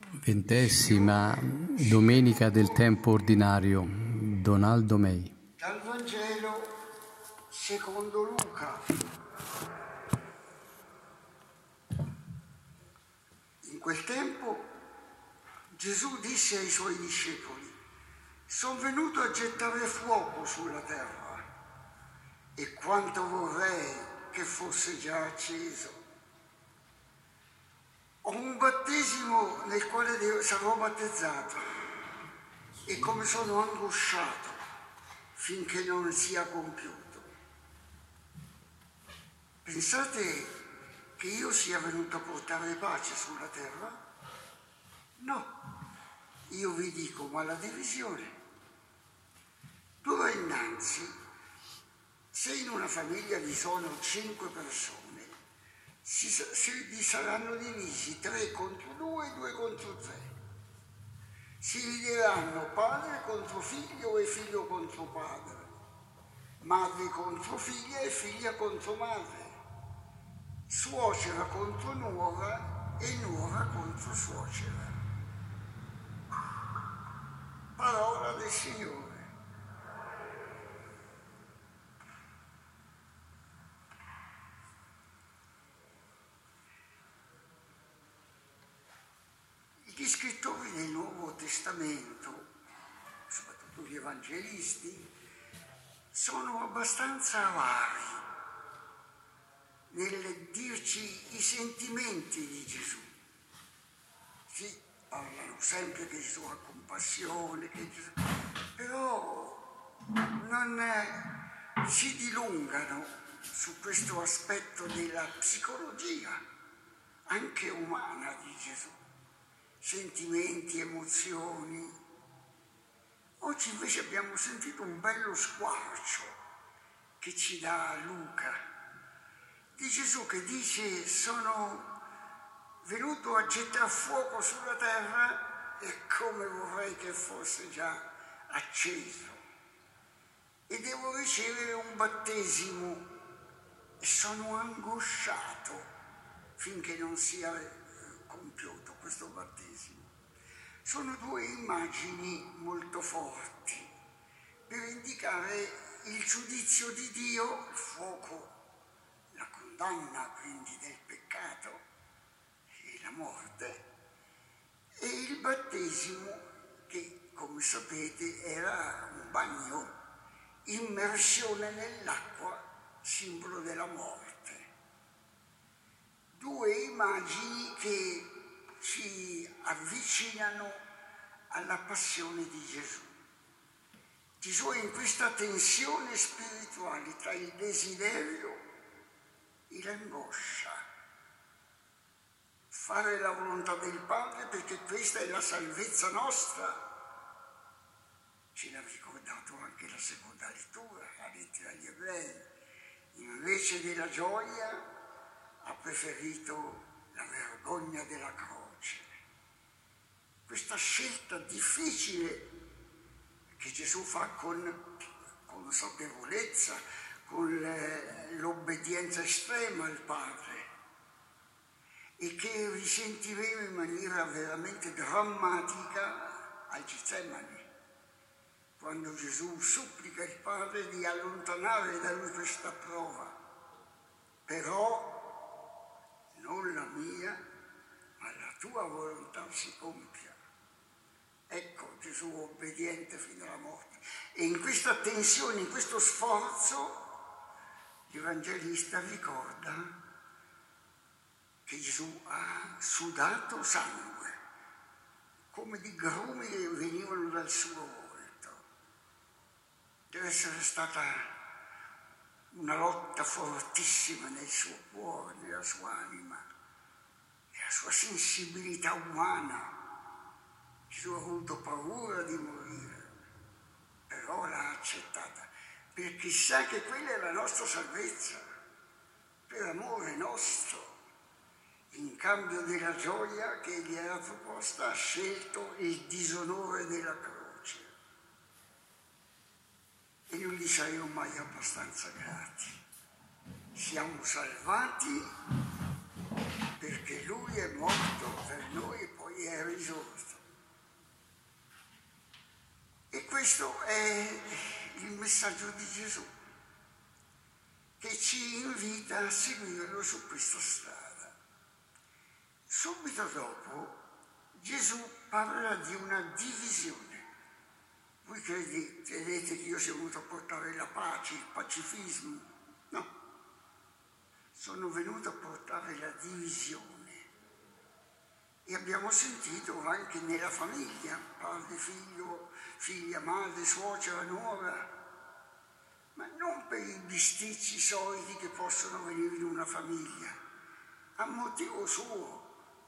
20ª domenica del tempo ordinario. Donaldo May. Dal Vangelo secondo Luca. In quel tempo Gesù disse ai suoi discepoli: sono venuto a gettare fuoco sulla terra e quanto vorrei che fosse già acceso. Ho un battesimo nel quale sarò battezzato e come sono angosciato finché non sia compiuto. Pensate che io sia venuto a portare pace sulla terra? No, io vi dico, ma la divisione. D'ora innanzi, se in una famiglia vi sono 5 persone, vi saranno divisi 3 contro 2 e 2 contro 3. Si divideranno padre contro figlio e figlio contro padre, madre contro figlia e figlia contro madre, suocera contro nuora e nuora contro suocera. Parola del Signore. Gli scrittori del Nuovo Testamento, soprattutto gli evangelisti, sono abbastanza avari nel dirci i sentimenti di Gesù. Sì, parlano sempre che Gesù ha compassione, però non si dilungano su questo aspetto della psicologia, anche umana, di Gesù. Sentimenti, emozioni. Oggi invece abbiamo sentito un bello squarcio che ci dà Luca di Gesù che dice: sono venuto a gettare fuoco sulla terra e come vorrei che fosse già acceso, e devo ricevere un battesimo e sono angosciato finché non sia compiuto questo battesimo. Sono 2 immagini molto forti per indicare il giudizio di Dio, il fuoco, la condanna quindi del peccato e la morte, e il battesimo che, come sapete, era un bagno, immersione nell'acqua, simbolo della morte. 2 immagini che ci avvicinano alla passione di Gesù. Gesù è in questa tensione spirituale tra il desiderio e l'angoscia. Fare la volontà del Padre perché questa è la salvezza nostra. Ce l'ha ricordato anche la seconda lettura, la lettera agli Ebrei. Invece della gioia ha preferito la vergogna della croce. Questa scelta difficile che Gesù fa con consapevolezza, con l'obbedienza estrema al Padre, e che risentiremo in maniera veramente drammatica al Getsemani, quando Gesù supplica il Padre di allontanare da lui questa prova. Però non la mia, ma la tua volontà si compia. Ecco Gesù obbediente fino alla morte. E in questa tensione, in questo sforzo, l'Evangelista ricorda che Gesù ha sudato sangue, come di grumi che venivano dal suo volto. Deve essere stata una lotta fortissima nel suo cuore, nella sua anima, nella sua sensibilità umana. Gesù ha avuto paura di morire, però l'ha accettata, perché sa che quella è la nostra salvezza, per amore nostro. In cambio della gioia che gli era proposta, ha scelto il disonore della croce. E non gli saremo mai abbastanza grati. Siamo salvati perché Lui è morto per noi e poi e è risorto. E questo è il messaggio di Gesù, che ci invita a seguirlo su questa strada. Subito dopo Gesù parla di una divisione. Voi credete che io sia venuto a portare la pace, il pacifismo? No, sono venuto a portare la divisione. E abbiamo sentito anche nella famiglia, padre, figlio, figlia, madre, suocera, nuora, ma non per i bisticci soliti che possono venire in una famiglia, a motivo suo.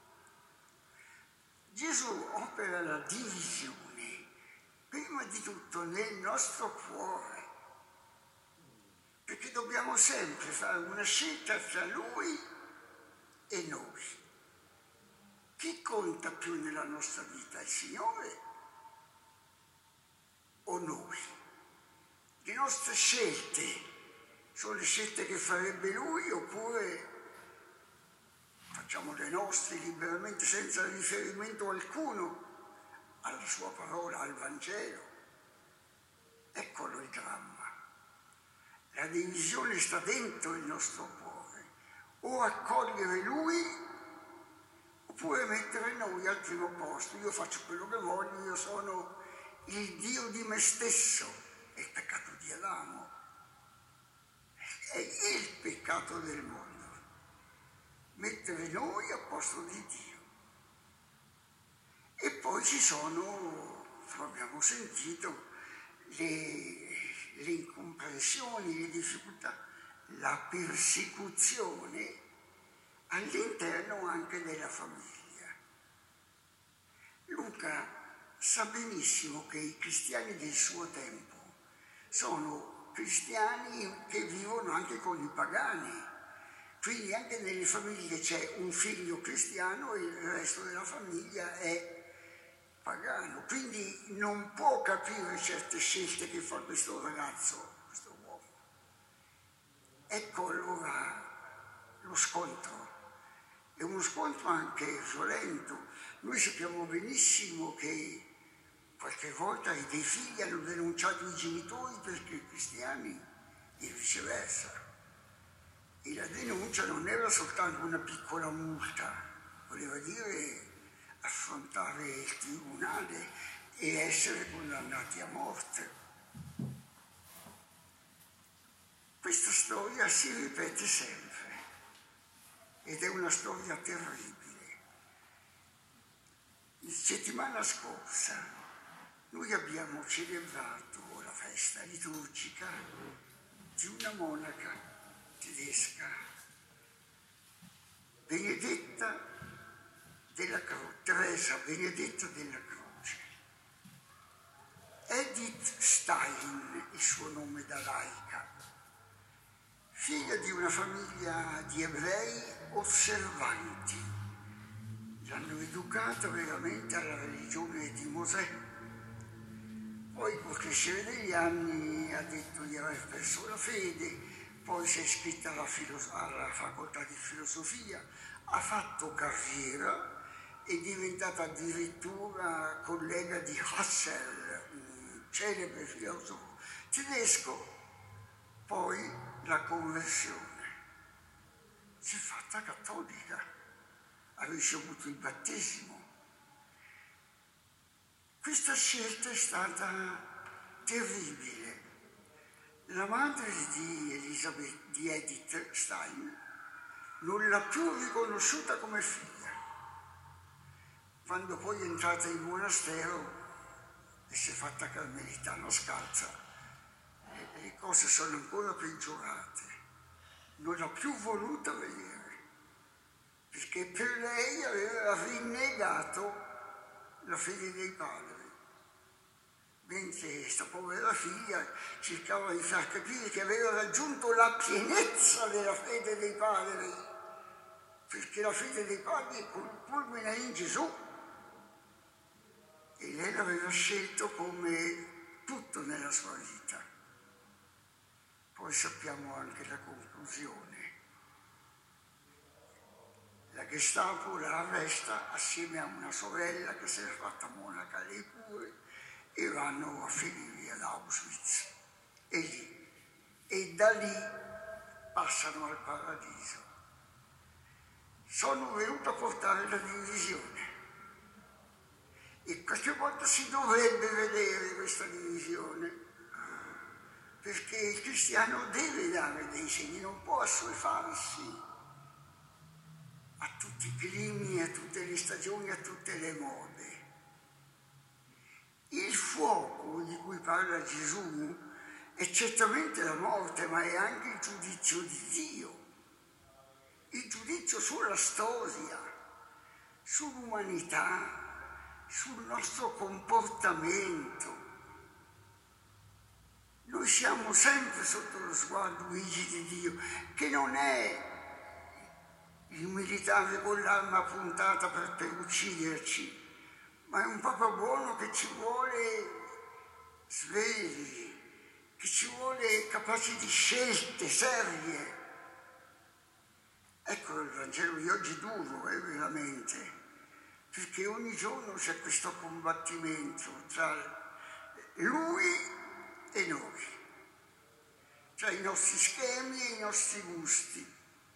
Gesù opera la divisione, prima di tutto nel nostro cuore, perché dobbiamo sempre fare una scelta tra Lui e noi. Chi conta più nella nostra vita, il Signore o noi? Le nostre scelte sono le scelte che farebbe Lui oppure facciamo le nostre liberamente senza riferimento alcuno alla sua parola, al Vangelo? Eccolo il dramma. La divisione sta dentro il nostro cuore. O accogliere Lui oppure mettere noi al primo posto. Io faccio quello che voglio, io sono il Dio di me stesso. È il peccato di Adamo. È il peccato del mondo. Mettere noi al posto di Dio. E poi ci sono, come abbiamo sentito, le incomprensioni, le difficoltà, la persecuzione all'interno anche della famiglia. Luca sa benissimo che i cristiani del suo tempo sono cristiani che vivono anche con i pagani, quindi anche nelle famiglie c'è un figlio cristiano e il resto della famiglia è pagano, quindi non può capire certe scelte che fa questo ragazzo, questo uomo. Ecco allora lo scontro. È uno scontro anche violento. Noi sappiamo benissimo che qualche volta dei figli hanno denunciato i genitori perché cristiani e viceversa. E la denuncia non era soltanto una piccola multa, voleva dire affrontare il tribunale e essere condannati a morte. Questa storia si ripete sempre ed è una storia terribile. La settimana scorsa noi abbiamo celebrato la festa liturgica di una monaca tedesca, Benedetta della Croce, Teresa Benedetta della Croce. Edith Stein, il suo nome da laica, figlia di una famiglia di ebrei osservanti. L'hanno educata veramente alla religione di Mosè. Poi col crescere degli anni ha detto di aver perso la fede, poi si è iscritta alla facoltà di filosofia, ha fatto carriera, è diventata addirittura collega di Husserl, un celebre filosofo tedesco. Poi la conversione. Si è fatta cattolica, ha ricevuto il battesimo. Questa scelta è stata terribile. La madre di Edith Stein non l'ha più riconosciuta come figlia. Quando poi è entrata in monastero e si è fatta carmelitana scalza, le cose sono ancora peggiorate. Non l'ha più voluta vedere, perché per lei aveva rinnegato la fede dei padri, mentre questa povera figlia cercava di far capire che aveva raggiunto la pienezza della fede dei padri, perché la fede dei padri culmina in Gesù. E lei l'aveva scelto come tutto nella sua vita. Poi sappiamo anche la conclusione. La Gestapo la arresta assieme a una sorella che si era fatta monaca lei pure e vanno a finire ad Auschwitz. E da lì passano al paradiso. Sono venuto a portare la divisione. E qualche volta si dovrebbe vedere questa divisione, perché il cristiano deve dare dei segni, non può assuefarsi a tutti i climi, a tutte le stagioni, a tutte le mode. Il fuoco di cui parla Gesù è certamente la morte, ma è anche il giudizio di Dio, il giudizio sulla storia, sull'umanità, sul nostro comportamento. Noi siamo sempre sotto lo sguardo vigido di Dio, che non è il militare con l'arma puntata per ucciderci, ma è un papà buono che ci vuole svegli, che ci vuole capaci di scelte serie. Ecco, il Vangelo di oggi è duro, veramente, perché ogni giorno c'è questo combattimento tra lui e noi, tra i nostri schemi e i nostri gusti.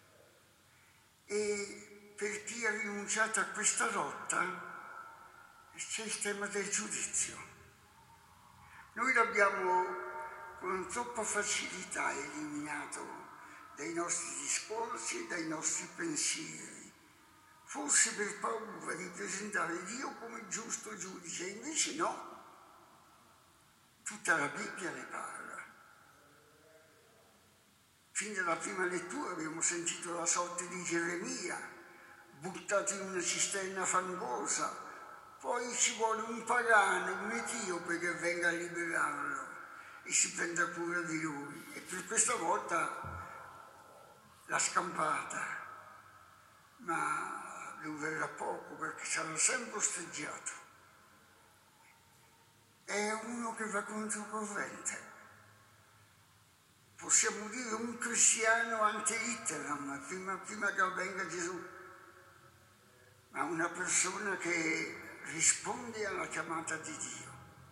E per chi ha rinunciato a questa lotta c'è il tema del giudizio. Noi l'abbiamo con troppa facilità eliminato dai nostri discorsi e dai nostri pensieri, forse per paura di presentare Dio come giusto giudice, invece no. Tutta la Bibbia ne parla. Fin dalla prima lettura abbiamo sentito la sorte di Geremia, buttato in una cisterna fangosa, poi ci vuole un pagano, un etiope che venga a liberarlo e si prenda cura di lui. E per questa volta l'ha scampata, ma durerà poco perché sarà sempre osteggiato. È uno che va controcorrente. Possiamo dire un cristiano ante litteram, prima che avvenga Gesù, ma una persona che risponde alla chiamata di Dio.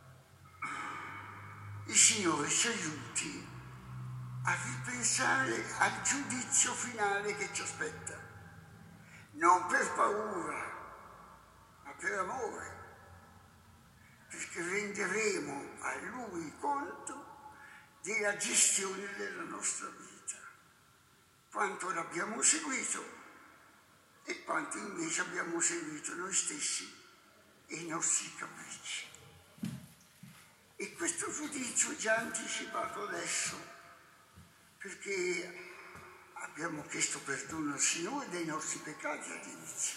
Il Signore ci aiuti a ripensare al giudizio finale che ci aspetta, non per paura, ma per amore, perché renderemo a Lui conto della gestione della nostra vita, quanto l'abbiamo seguito e quanto invece abbiamo seguito noi stessi e i nostri capricci. E questo giudizio è già anticipato adesso, perché abbiamo chiesto perdono al Signore dei nostri peccati all'inizio.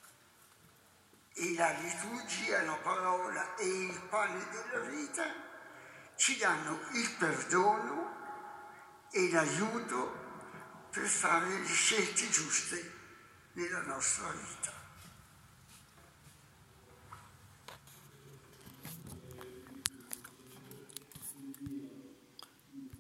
E la liturgia, la parola e il pane della vita ci danno il perdono e l'aiuto per fare le scelte giuste nella nostra vita.